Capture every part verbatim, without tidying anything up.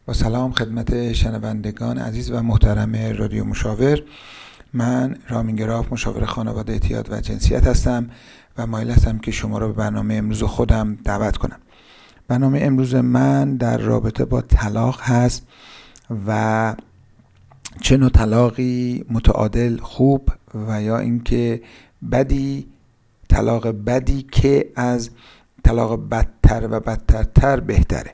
با سلام خدمت شنوندگان عزیز و محترم رادیو مشاور. من رامین گراف، مشاور خانواده، اعتیاد و جنسیت هستم و مایل هستم که شما را به برنامه امروز خودم دعوت کنم. برنامه امروز من در رابطه با طلاق هست و چه نوع طلاقی متعادل خوب و یا اینکه بدی، طلاق بدی که از طلاق بدتر و بدترتر بهتره.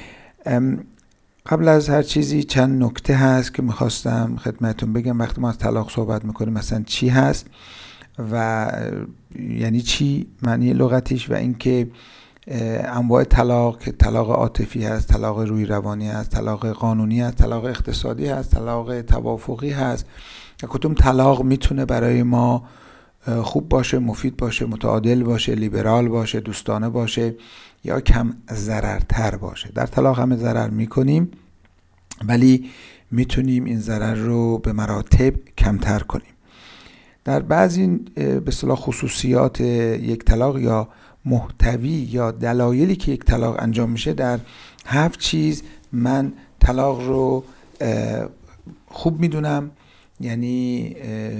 قبل از هر چیزی چند نکته هست که میخواستم خدمتون بگم. وقتی ما از طلاق صحبت میکنیم مثلا چی هست و یعنی چی، معنی لغتیش، و اینکه انواع طلاق که طلاق عاطفی هست، طلاق روی روانی هست، طلاق قانونی هست، طلاق اقتصادی هست، طلاق توافقی هست، کدوم طلاق میتونه برای ما خوب باشه، مفید باشه، متعادل باشه، لیبرال باشه، دوستانه باشه یا کم ضررتر باشه. در طلاق همه ضرر میکنیم ولی میتونیم این ضرر رو به مراتب کمتر کنیم. در بعضی به اصطلاح خصوصیات یک طلاق یا محتوی یا دلایلی که یک طلاق انجام میشه، در هفت چیز من طلاق رو خوب میدونم، یعنی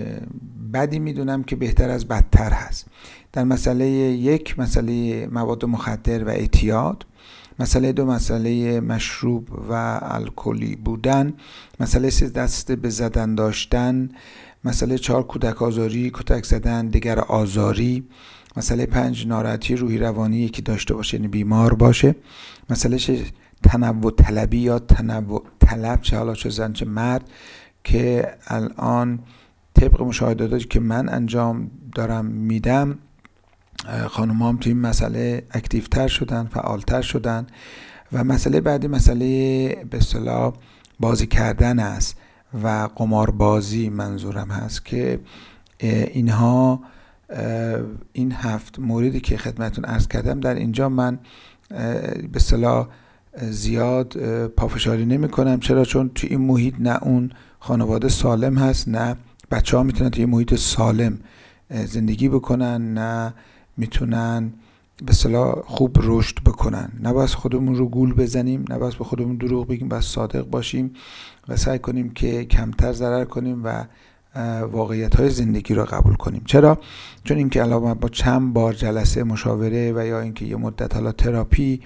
بدی میدونم که بهتر از بدتر هست. در مسئله یک، مسئله مواد مخدر و اعتیاد. مسئله دو، مسئله مشروب و الکلی بودن. مسئله سه، دست به زدن داشتن. مسئله چهار، کودک آزاری، کتک زدن، دگر آزاری. مسئله پنج، ناراحتی روحی روانی یکی داشته باشه، یعنی بیمار باشه. مسئله شش، تنوع طلبی یا تنوع طلب، چه حالا چه زن چه مرد، که الان طبق مشاهداتی که من انجام دارم میدم خانوما هم توی این مسئله اکتیوتر شدن، فعالتر شدن. و مسئله بعدی مسئله به اصطلاح بازی کردن است و قماربازی منظورم هست، که اینها این هفت موردی که خدمتون عرض کردم در اینجا من به اصطلاح زیاد پافشاری نمی کنم. چرا؟ چون توی این محیط نه اون خانواده سالم هست، نه بچه ها میتونن توی این محیط سالم زندگی بکنن، نه میتونن به اصطلاح خوب رشد بکنن. نباید خودمون رو گول بزنیم، نباید به خودمون دروغ بگیم، باید صادق باشیم و سعی کنیم که کمتر ضرر کنیم و واقعیت های زندگی رو قبول کنیم. چرا؟ چون اینکه علاوه با چند بار جلسه مشاوره و یا اینکه یه مدت حالا تراپی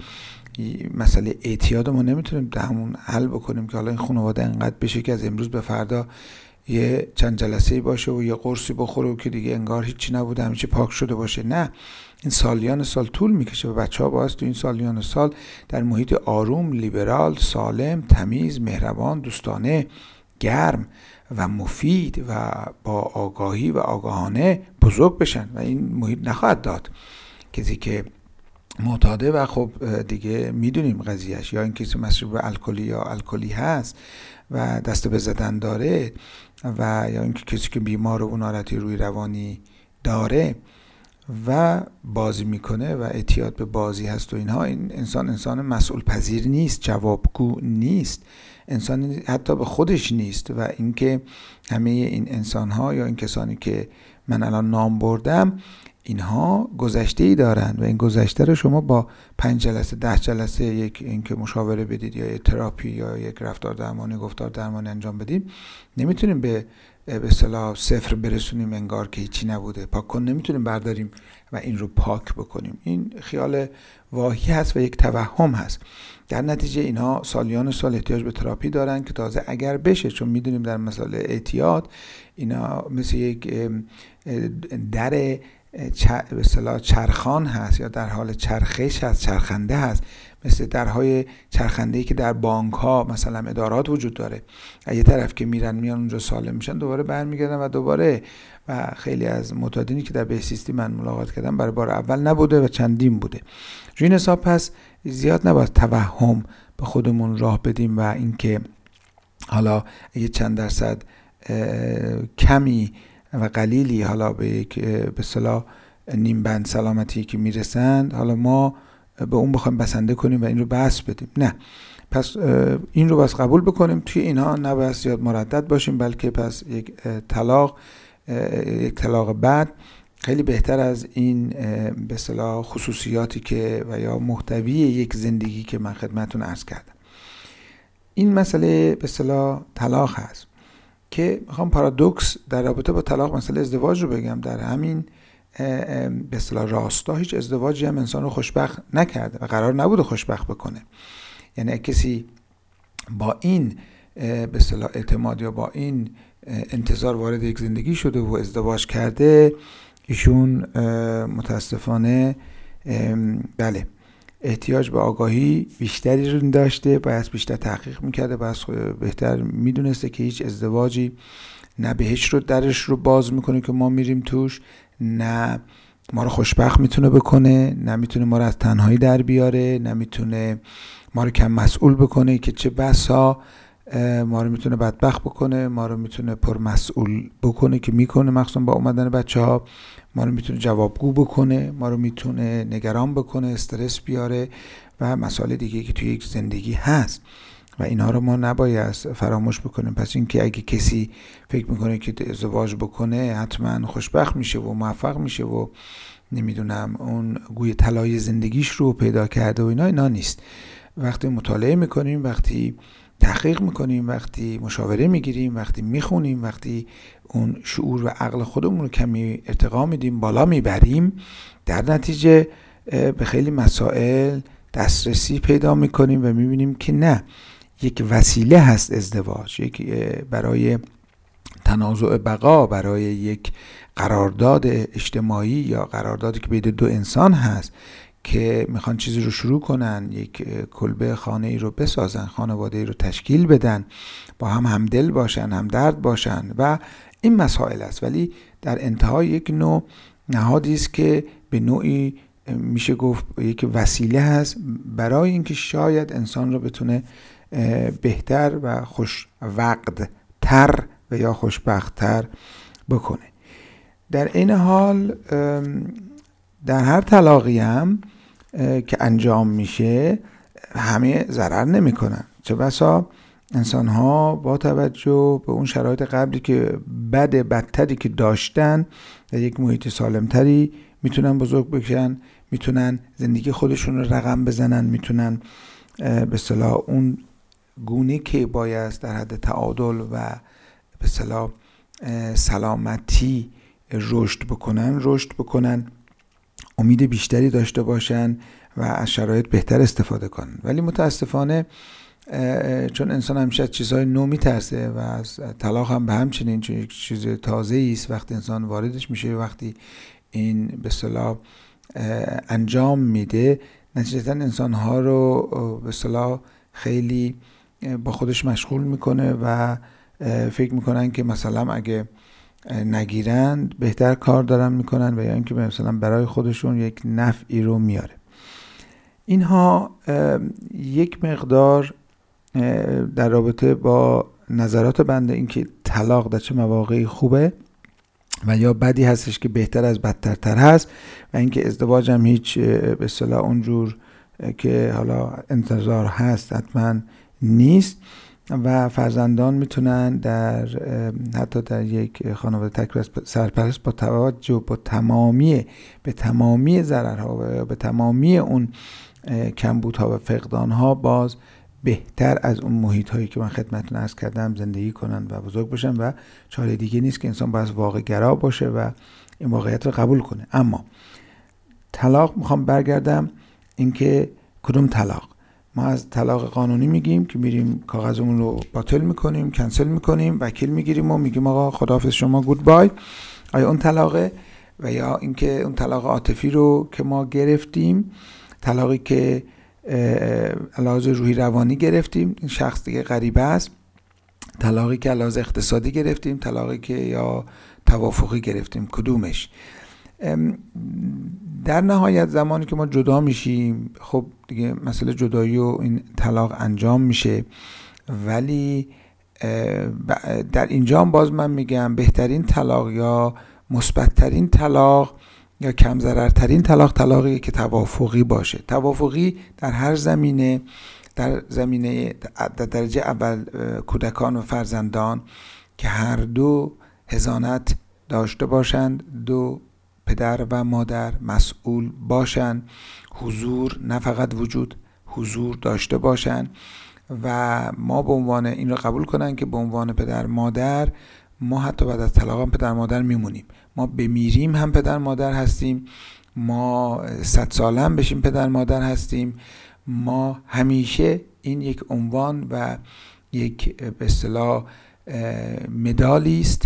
مسئله اعتیادمون نمیتونیم همون حل بکنیم که حالا این خانواده انقدر بشه که از امروز به فردا یه چند جلسه‌ای باشه و یه قرصی بخوره و که دیگه انگار هیچی نبوده، همه چی پاک شده باشه. نه، این سالیان سال طول میکشه و بچه‌ها باید تو این سالیان سال در محیط آروم، لیبرال، سالم، تمیز، مهربان، دوستانه، گرم و مفید و با آگاهی و آگاهانه بزرگ بشن و این محیط نخواهد داد کسی که معتاده و خب دیگه میدونیم قضیهش، یا این کسی مشروب الکلی یا الکلی هست و دست به زدن داره، و یا این کسی که بیمار و ناراحتی روی روانی داره و بازی میکنه و اعتیاد به بازی هست و اینها. این انسان انسان مسئول پذیر نیست، جوابگو نیست، انسان حتی به خودش نیست. و اینکه همه این انسان ها یا این کسانی که من الان نام بردم اینها گذشته ای دارن و این گذشته رو شما با پنج جلسه، ده جلسه، یک اینکه مشاوره بدید یا یک تراپی یا یک رفتار درمانی، گفتار درمانی انجام بدید، نمیتونیم به به اصطلاح صفر برسونیم انگار که هیچی نبوده. پاک کن نمیتونیم برداریم و این رو پاک بکنیم. این خیال واهی هست و یک توهم هست. در نتیجه اینها سالیان سال احتیاج به تراپی دارن که تازه اگر بشه، چون میدونیم در مسائل اعتیاد اینا مثل یک در به اصطلاح چرخان هست یا در حال چرخش هست، چرخنده هست، مثل درهای چرخنده‌ای که در بانک ها مثلا ادارات وجود داره. یه طرف که میرن میان اونجا سالم میشن، دوباره برمیگردن و دوباره. و خیلی از معتادینی که در بهزیستی من ملاقات کردم برای بار اول نبوده و چندین بوده. جو این حساب پس زیاد نباید توهم به خودمون راه بدیم و اینکه حالا یه چند درصد کمی و قلیلی حالا به یک به اصطلاح نیم بند سلامتی که میرسند حالا ما به اون بخوایم بسنده کنیم و این رو بس بدیم. نه، پس این رو بس قبول بکنیم. توی اینها نباید زیاد مردد باشیم، بلکه پس یک طلاق یک طلاق بعد خیلی بهتر از این به اصطلاح خصوصیاتی که و یا محتوی یک زندگی که من خدمتتون عرض کردم. این مسئله به اصطلاح طلاق هست که میخوام پارادوکس در رابطه با طلاق مسئله ازدواج رو بگم. در همین به اصطلاح راستا هیچ ازدواجی هم انسان رو خوشبخت نکرده و قرار نبوده خوشبخت بکنه. یعنی کسی با این به اصطلاح اعتماد یا با این انتظار وارد یک زندگی شده و ازدواج کرده، ایشون متاسفانه بله احتیاج به آگاهی بیشتری رو داشته، باید بیشتر تحقیق میکرده، باید بهتر میدونسته که هیچ ازدواجی نه بهش رو درش رو باز میکنه که ما میریم توش، نه ما رو خوشبخت میتونه بکنه، نه میتونه ما رو از تنهایی در بیاره، نه میتونه ما رو کم مسئول بکنه که چه بسا ما رو میتونه بدبخت بکنه، ما رو میتونه پر مسئول بکنه که میکنه، مخصوصا با اومدن بچه ها ما رو میتونه جوابگو بکنه، ما رو میتونه نگران بکنه، استرس بیاره و مسائل دیگه که توی یک زندگی هست و اینا رو ما نباید فراموش بکنیم. پس این که اگه کسی فکر میکنه که ازدواج بکنه حتما خوشبخت میشه و موفق میشه و نمیدونم اون گوی طلای زندگیش رو پیدا کرده و اینا اینا نیست. وقتی مطالعه میکنیم، وقتی تحقیق میکنیم، وقتی مشاوره میگیریم، وقتی میخونیم، وقتی اون شعور و عقل خودمون رو کمی ارتقا میدیم، بالا میبریم، در نتیجه به خیلی مسائل دسترسی پیدا میکنیم و میبینیم که نه، یک وسیله هست ازدواج، یک برای تنازع بقا، برای یک قرارداد اجتماعی یا قراردادی که بین دو انسان هست که میخوان چیزی رو شروع کنن، یک کلبه خانه ای رو بسازن، خانواده ای رو تشکیل بدن، با هم همدل باشن، همدرد باشن و این مسائل است. ولی در انتها یک نوع نهادی است که به نوعی میشه گفت یک وسیله هست برای اینکه شاید انسان رو بتونه بهتر و خوش وقت تر و یا خوشبخت تر بکنه. در این حال در هر طلاقی هم که انجام میشه همه ضرر نمی کنن. چه بسا انسان ها با توجه به اون شرایط قبلی که بد بدتری که داشتن در یک محیط سالمتری میتونن بزرگ بشن، میتونن زندگی خودشون رو رقم بزنن، میتونن به اصطلاح اون گونه که باید در حد تعادل و به اصطلاح سلامتی رشد بکنن رشد بکنن، امید بیشتری داشته باشن و از شرایط بهتر استفاده کنن. ولی متاسفانه چون انسان همیشه از چیزهای نو میترسه و از طلاق هم به همچنین، چون یک چیز تازه‌ای است وقتی انسان واردش میشه، وقتی این به اصطلاح انجام میده، نتیجتاً انسان‌ها رو به اصطلاح خیلی با خودش مشغول میکنه و فکر میکنن که مثلا اگه نگیرند بهتر کار دارن میکنن و یا اینکه مثلا برای خودشون یک نفعی رو میاره. اینها یک مقدار در رابطه با نظرات بنده اینکه طلاق در چه مواقعی خوبه و یا بدی هستش که بهتر از بدترتر هست و اینکه ازدواج هم هیچ به اصطلاح اونجور که حالا انتظار هست حتما نیست و فرزندان میتونن در حتی در یک خانواده تک سرپرست با توجه با تمامی به تمامی ضررها و به تمامی اون کمبودها و فقدانها باز بهتر از اون محیط هایی که من خدمتتون عرض کردم زندگی کنن و بزرگ باشن و چاره دیگه نیست که انسان باید واقع گرا باشه و این واقعیت رو قبول کنه. اما طلاق میخوام برگردم اینکه کدوم طلاق. ما از طلاق قانونی میگیم که میریم کاغذمون رو باطل میکنیم، کنسل میکنیم، وکیل میگیریم و میگیم آقا خداحافظ شما گود بای. آیا اون طلاقه؟ و یا اینکه اون طلاق عاطفی رو که ما گرفتیم، طلاقی که علاوه روحی روانی گرفتیم، این شخص دیگه غریبه است، طلاقی که علاوه اقتصادی گرفتیم، طلاقی که یا توافقی گرفتیم، کدومش؟ در نهایت زمانی که ما جدا میشیم خب دیگه مسئله جدایی و این طلاق انجام میشه، ولی در اینجا باز من میگم بهترین طلاق یا مثبت‌ترین طلاق یا کم ضررترین طلاق طلاقی که توافقی باشه. توافقی در هر زمینه، در زمینه در درجه اول کودکان و فرزندان که هر دو حضانت داشته باشند، دو پدر و مادر مسئول باشند، حضور نه فقط وجود، حضور داشته باشند و ما به عنوان این رو قبول کنن که به عنوان پدر مادر ما حتی بعد از طلاق هم پدر مادر میمونیم، ما بمیریم هم پدر مادر هستیم، ما صد ساله هم بشیم پدر مادر هستیم. ما همیشه این یک عنوان و یک به اصطلاح مدالی است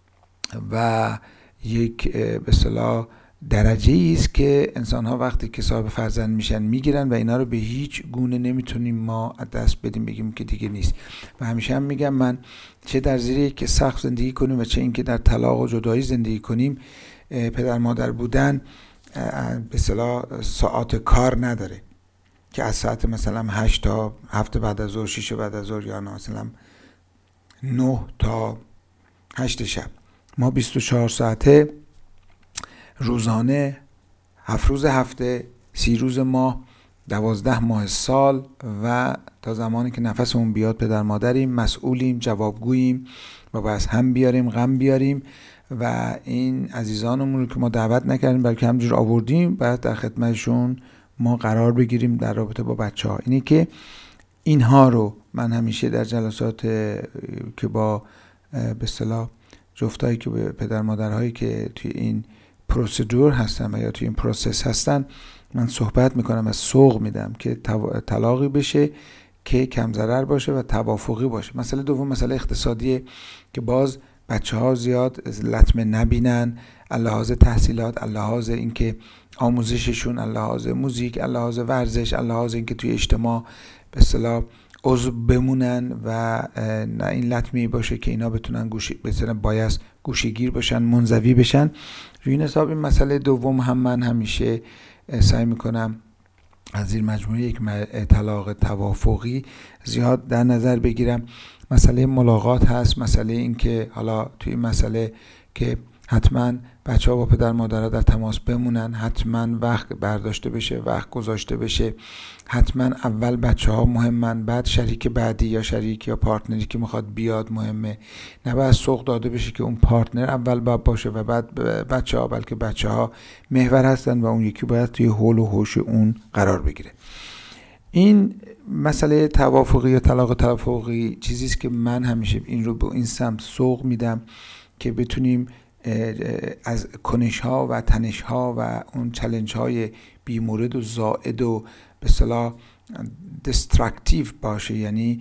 و یک به اصطلاح درجه‌ای است که انسان‌ها وقتی که صاحب فرزند میشن میگیرن و اینا رو به هیچ گونه نمیتونیم ما از دست بدیم بگیم که دیگه نیست. و همیشه هم میگم من چه در زیر یک سقف زندگی کنیم و چه اینکه در طلاق و جدایی زندگی کنیم، پدر مادر بودن به اصطلاح ساعات کار نداره که از ساعت مثلا هشت تا هفت بعد از ظهر، شش بعد از ظهر یا مثلا نه تا هشت شب. ما بیست و چهار ساعته روزانه، هفت روز هفته، سی روز ماه، دوازده ماه سال و تا زمانی که نفسمون بیاد پدر مادریم، مسئولیم، جوابگوییم و باید هم بیاریم غم بیاریم و این عزیزانمون رو که ما دعوت نکردیم بلکه همجور آوردیم باید در خدمتشون ما قرار بگیریم در رابطه با بچه ها. اینی که اینها رو من همیشه در جلسات که با به اصطلاح جفتایی که به پدر مادرهایی که توی این پروسیدور هستن و یا توی این پروسس هستن من صحبت میکنم و سوق میدم که طلاقی بشه که کم ضرر باشه و توافقی باشه. مسئله دوم مسئله اقتصادیه که باز بچه ها زیاد لطمه نبینن، لحاظ تحصیلات، لحاظ اینکه آموزششون، لحاظ موزیک، لحاظ ورزش، لحاظ اینکه توی اجتماع به اصطلاح عضو بمونن و نه این لطمی باشه که اینا بتونن گوشی بتونن بایست گوشه‌گیر باشن، منزوی بشن. روی این حساب این مسئله دوم هم من همیشه سعی میکنم از این مجموعه یک طلاق توافقی زیاد در نظر بگیرم. مسئله ملاقات هست، مسئله این که حالا توی این مسئله که حتما بچه ها با پدر مادرها در تماس بمونن، حتما وقت برداشته بشه، وقت گذاشته بشه، حتما اول بچه ها مهمن، بعد شریک بعدی یا شریک یا پارتنری که میخواد بیاد مهمه. نباید سوق داده بشه که اون پارتنر اول باید باشه و بعد بچه ها، بلکه بچه ها محور هستن و اون یکی باید توی حول و حوش اون قرار بگیره. این مسئله توافقی یا طلاق توافقی چیزیست که من همیشه این رو به این سمت سوق میدم که بتونیم از کنش ها و تنش ها و اون چالش های بی مورد و زائد و به اصطلاح دسترکتیو باشه، یعنی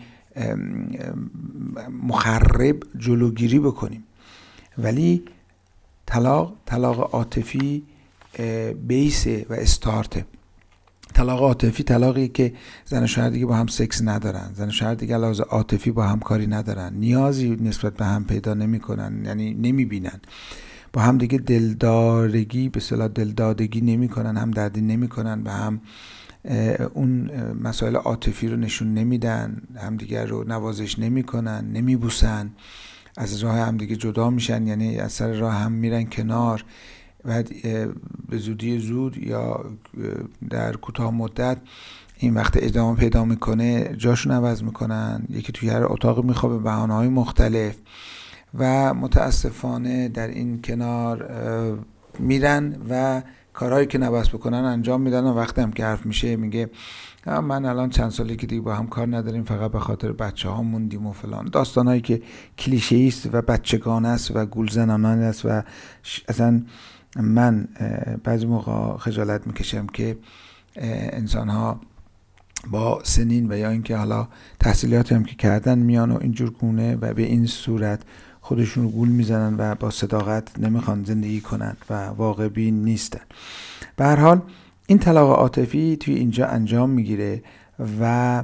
مخرب، جلوگیری بکنیم. ولی طلاق طلاق عاطفی بیسه و استارته. طلاق عاطفی طلاقی که زن و شوهر دیگه با هم سکس ندارن، زن و شوهر دیگه لحاظ عاطفی با هم کاری ندارن، نیازی نسبت به هم پیدا نمیکنن، یعنی نمیبینن، با هم دیگه دلدارگی به اصطلاح دلدادگی نمیکنن، هم دردی نمیکنن، به هم اون مسائل عاطفی رو نشون نمیدن، هم دیگه رو نوازش نمیکنن، نمیبوسن، از راه هم دیگه جدا میشن، یعنی از سر راه هم میرن کنار. بعد به زودی زود یا در کوتاه مدت این وقت ادامه پیدا میکنه، جاشون عوض میکنن، یکی توی هر اتاق میخوابه، بهانه‌های مختلف و متاسفانه در این کنار میرن و کارهایی که نباید بکنن انجام میدن و وقتی هم که حرف میشه میگه من الان چند سالی که دیگه با هم کار نداریم، فقط به خاطر بچه ها موندیم و فلان. داستانهایی که کلیشه‌ای است و بچگانه است و گولزنانه است و اصلا من بعضی موقع خجالت میکشم که انسان ها با سنین و یا اینکه حالا تحصیلاتی هم که کردن میان و اینجور گونه و به این صورت خودشون رو گول میزنن و با صداقت نمیخوان زندگی کنن و واقع بین نیستن. به هر حال این طلاق عاطفی توی اینجا انجام میگیره و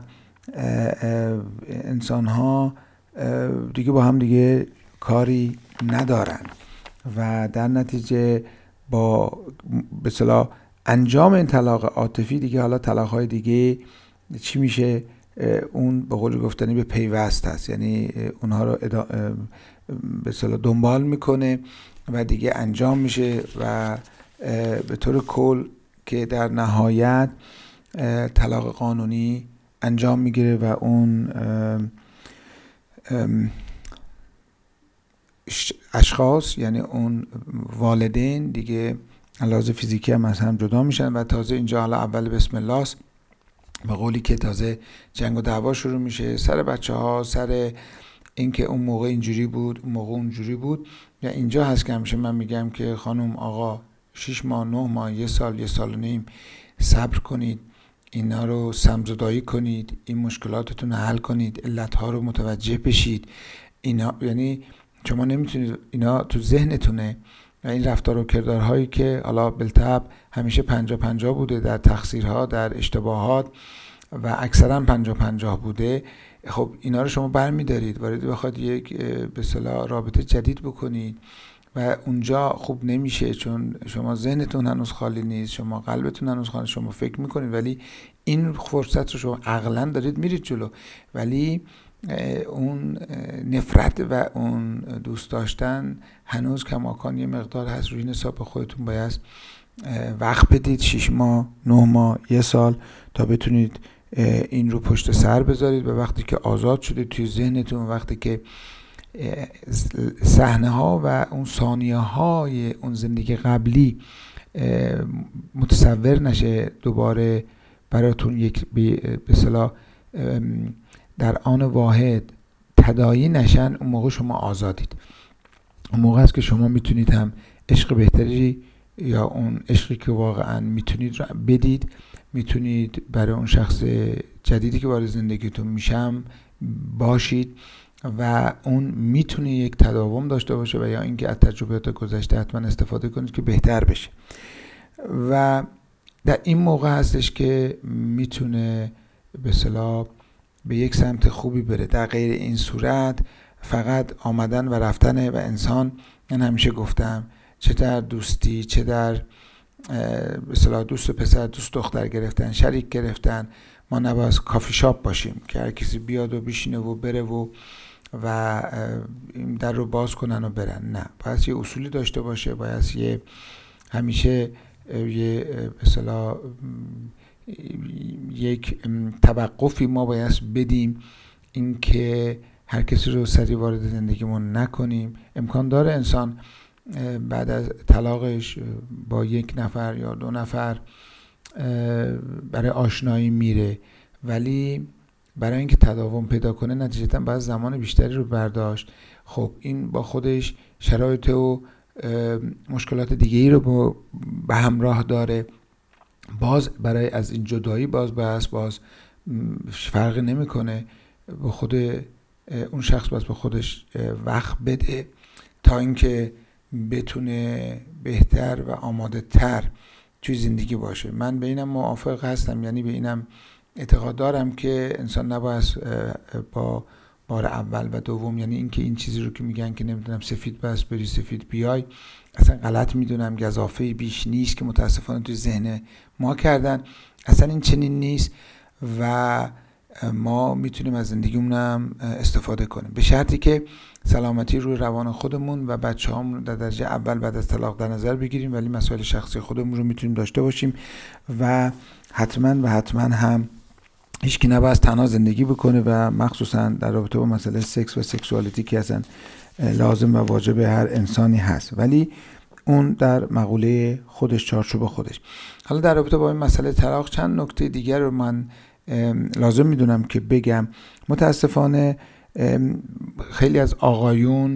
انسان ها دیگه با هم دیگه کاری ندارن و در نتیجه با به اصطلاح انجام این طلاق عاطفی دیگه حالا طلاق‌های دیگه چی میشه؟ اون به قول گفتنی به پیوست هست، یعنی اونها رو به اصطلاح دنبال میکنه و دیگه انجام میشه و به طور کل که در نهایت طلاق قانونی انجام میگیره و اون اشخاص یعنی اون والدین دیگه لحاظ فیزیکی هم از هم جدا میشن و تازه اینجا حالا اول بسم الله است به قولی که تازه جنگ و دعوا شروع میشه سر بچه ها، سر اینکه اون موقع اینجوری بود، اون موقع اونجوری بود. یا اینجا هست که همیشه من میگم که خانم آقا شش ماه، نه ماه، یه سال، یه سال و نیم صبر کنید، اینا رو سمزدایی کنید، این مشکلاتتون رو حل کنید، علتها رو متوجه بشید. اینا یعنی شما نمیتونید، اینا تو ذهنتونه و این رفتار و کردارهایی که حالا بالطبع همیشه پنجاه پنجاه بوده در تقصیرها، در اشتباهات و اکثرا پنجاه پنجاه بوده، خب اینا رو شما برمیدارید وارد بخواد یک به اصطلاح رابطه جدید بکنید و اونجا خوب نمیشه، چون شما ذهنتون هنوز خالی نیست، شما قلبتون هنوز خالی، شما فکر میکنید ولی این فرصت رو شما عقلا دارید میرید جلو، ولی اون نفرت و اون دوست داشتن هنوز کماکان یه مقدار هست. روی این حساب خودتون باید وقت بدید، شش ماه، نه ماه، یه سال، تا بتونید این رو پشت سر بذارید. و وقتی که آزاد شدید توی ذهنتون، وقتی که صحنه ها و اون ثانیه های اون زندگی قبلی متصور نشه دوباره براتون یک به اصطلاح در آن واحد تداعی نشن، اون موقع شما آزادید. اون موقع است که شما میتونید هم عشق بهتری یا اون عشقی که واقعا میتونید رو بدید، میتونید برای اون شخص جدیدی که وارد زندگیتون میشم باشید و اون میتونه یک تداوم داشته باشه و یا اینکه از تجربیات گذشته حتما استفاده کنید که بهتر بشه. و در این موقع هستش که میتونه به اصطلاح به یک سمت خوبی بره. در غیر این صورت فقط آمدن و رفتن و انسان، من همیشه گفتم چه در دوستی، چه در به اصطلاح دوست پسر، دوست دختر گرفتن، شریک گرفتن، ما نباید کافی شاپ باشیم که هر کسی بیاد و بشینه و بره و و این در رو باز کنن و برن. نه، باید یه اصولی داشته باشه، باید یه همیشه یه به اصطلاح یک توقفی ما باید بدیم، این که هر کسی رو سریع وارد زندگیمون نکنیم. امکان داره انسان بعد از طلاقش با یک نفر یا دو نفر برای آشنایی میره، ولی برای اینکه تداوم پیدا کنه نتیجتاً باید زمان بیشتری رو برداشت. خب این با خودش شرایط و مشکلات دیگه‌ای رو به همراه داره. باز برای از این جدایی باز باز باز فرقی نمیکنه، با خود اون شخص باز با خودش وقت بده تا اینکه بتونه بهتر و آماده تر توی زندگی باشه. من به اینم موافق هستم، یعنی به اینم اعتقاد دارم که انسان نباید با بار اول و دوم، یعنی اینکه این چیزی رو که میگن که نمیدونم سفید بس بری سفید بیای، اصلا غلط میدونم، گزافه بیش نیست که متاسفانه توی ذهن ما کردن. اصلا این چنین نیست و ما میتونیم از زندگیمون استفاده کنیم به شرطی که سلامتی روی روان خودمون و بچه‌هامون در درجه اول بعد از طلاق در نظر بگیریم، ولی مسائل شخصی خودمون رو میتونیم داشته باشیم و حتما و حتما هم هیچکی نباید تنها زندگی بکنه و مخصوصا در رابطه با مسئله سکس و سکسوالیتی که اصلا لازم و واجب هر انسانی هست، ولی اون در مقوله خودش، چارچوب خودش. حالا در رابطه با این مسئله طلاق چند نکته دیگر رو من لازم میدونم که بگم. متاسفانه خیلی از آقایون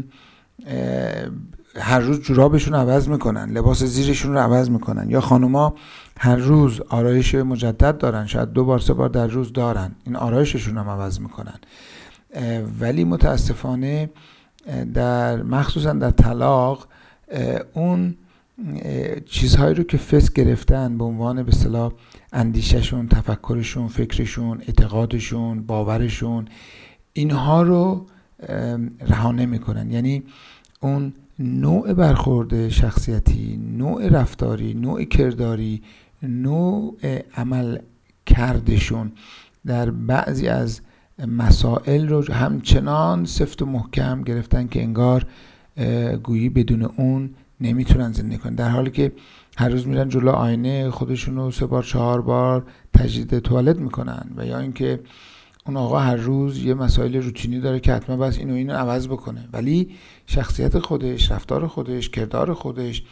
هر روز جورابشون عوض میکنن، لباس زیرشون رو عوض میکنن، یا خانوما هر روز آرایش مجدد دارن، شاید دو بار سه بار در روز دارن، این آرایششون هم عوض میکنن. ولی متاسفانه در مخصوصا در طلاق اون چیزهایی رو که فس گرفتن به عنوان به اصطلاح اندیشهشون، تفکرشون، فکرشون، اعتقادشون، باورشون، اینها رو رها نمی‌کنن. یعنی اون نوع برخورد شخصیتی، نوع رفتاری، نوع کرداری، نوع عمل کردشون در بعضی از مسائل رو همچنان سفت و محکم گرفتن که انگار گویی بدون اون نمیتونن زندگی کنن، در حالی که هر روز میرن جلو آینه خودشونو سه بار چهار بار تجدید توالت میکنن. و یا اینکه اون آقا هر روز یه مسائل روتینی داره که حتما بس اینو اینو عوض بکنه، ولی شخصیت خودش، رفتار خودش، کردار خودش،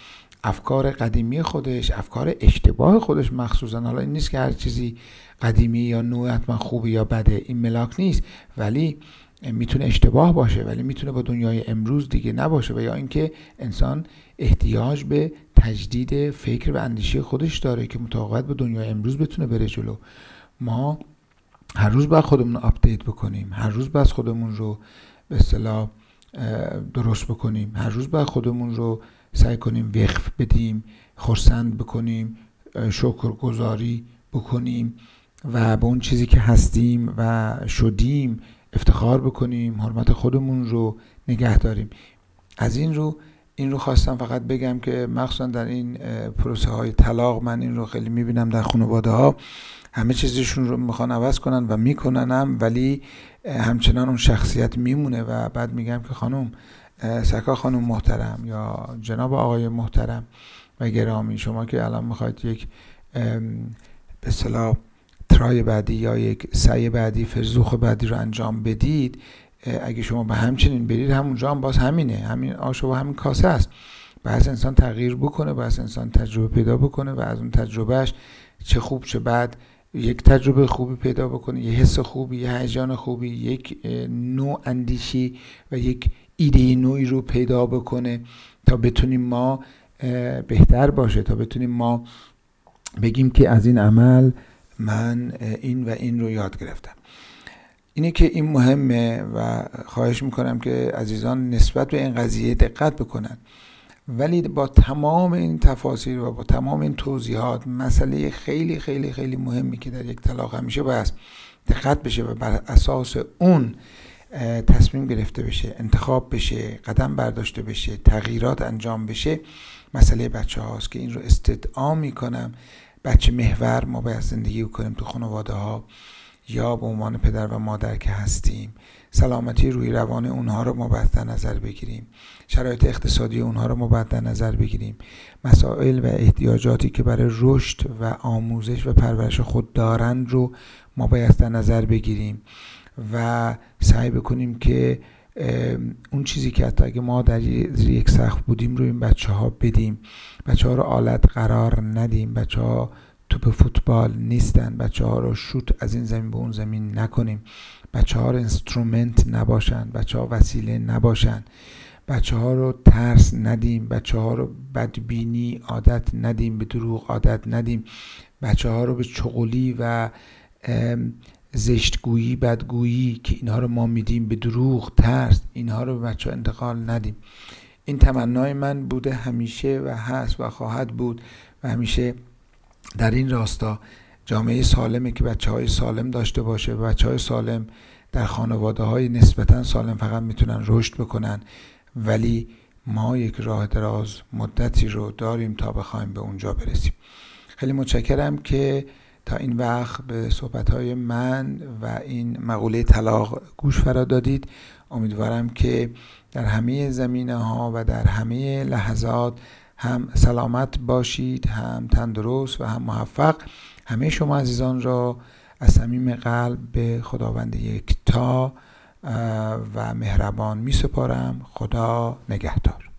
افکار قدیمی خودش، افکار اشتباه خودش مخصوصا. حالا این نیست که هر چیزی قدیمی یا نو حتما خوبه یا بده، این ملاک نیست، ولی میتونه اشتباه باشه، ولی میتونه با دنیای امروز دیگه نباشه. و یا اینکه انسان احتیاج به تجدید فکر و اندیشه خودش داره که مطابقت با دنیای امروز بتونه بره جلو. ما هر روز باید خودمون رو آپدیت بکنیم، هر روز باید خودمون رو به اصطلاح درست بکنیم، هر روز باید خودمون رو سعی کنیم وقف بدیم، خرسند بکنیم، شکرگزاری بکنیم و به اون چیزی که هستیم و شدیم افتخار بکنیم، حرمت خودمون رو نگه داریم. از این رو این رو خواستم فقط بگم که مخصوصا در این پروسه های طلاق من این رو خیلی میبینم در خانواده ها، همه چیزشون رو میخوان عوض کنن و میکنن هم، ولی همچنان اون شخصیت میمونه. و بعد میگم که خانم سکا خانم محترم یا جناب آقای محترم و گرامی، شما که الان میخواید یک به اصطلاح ترای بعدی یا یک سعی بعدی، فرزوخ بعدی رو انجام بدید، اگه شما به همچنین برید همونجا هم باز همینه، همین آش و همین کاسه است. باید انسان تغییر بکنه، باید انسان تجربه پیدا بکنه و از اون تجربهش چه خوب چه بد یک تجربه خوبی پیدا بکنه، یه حس خوبی، یه هیجان خوبی، یک نوع اندیشی و یک ایده نوعی رو پیدا بکنه تا بتونیم ما بهتر باشه، تا بتونیم ما بگیم که از این عمل من این و این رو یاد گرفتم. اینه که این مهمه و خواهش میکنم که عزیزان نسبت به این قضیه دقت بکنن. ولی با تمام این تفاصیل و با تمام این توضیحات، مسئله خیلی خیلی خیلی مهمی که در یک طلاق همیشه باید دقت بشه و بر اساس اون تصمیم گرفته بشه، انتخاب بشه، قدم برداشته بشه، تغییرات انجام بشه، مسئله بچه هاست که این رو استدعا میکنم. بچه محور ما باید زندگی کنیم تو خانواده ها، یا به عنوان پدر و مادر که هستیم، سلامتی روی روان اونها رو ما باید در نظر بگیریم، شرایط اقتصادی اونها رو ما باید در نظر بگیریم، مسائل و احتیاجاتی که برای رشد و آموزش و پرورش خود دارند رو ما باید در نظر بگیریم و سعی بکنیم که اون چیزی که حتی اگه ما در یک سقف بودیم رو این بچه ها بدیم. بچه ها رو آلت قرار ندیم، بچه ها توپ فوتبال نیستن، بچه ها رو شوت از این زمین به اون زمین نکنیم، بچه ها رو اینسترومنت نباشن، بچه ها وسیله نباشن، بچه ها رو ترس ندیم، بچه ها رو بدبینی عادت ندیم، به دروغ عادت ندیم، بچه ها رو به چغلی و زشتگویی، بدگویی که اینها رو ما میدیم، به دروغ، ترس، اینها رو به بچه ها انتقال ندیم. این تمنای من بوده همیشه و هست و خواهد بود و همیشه در این راستا جامعه سالمه که بچه های سالم داشته باشه و بچه های سالم در خانواده های نسبتا سالم فقط میتونن رشد بکنن. ولی ما یک راه دراز مدتی رو داریم تا بخوایم به اونجا برسیم. خیلی متشکرم که تا این وقت به صحبت‌های من و این مقوله طلاق گوش فرا دادید. امیدوارم که در همه زمینه‌ها و در همه لحظات هم سلامت باشید، هم تندرست و هم موفق. همه شما عزیزان را از صمیم قلب به خداوند یکتا و مهربان می سپارم. خدا نگهدار.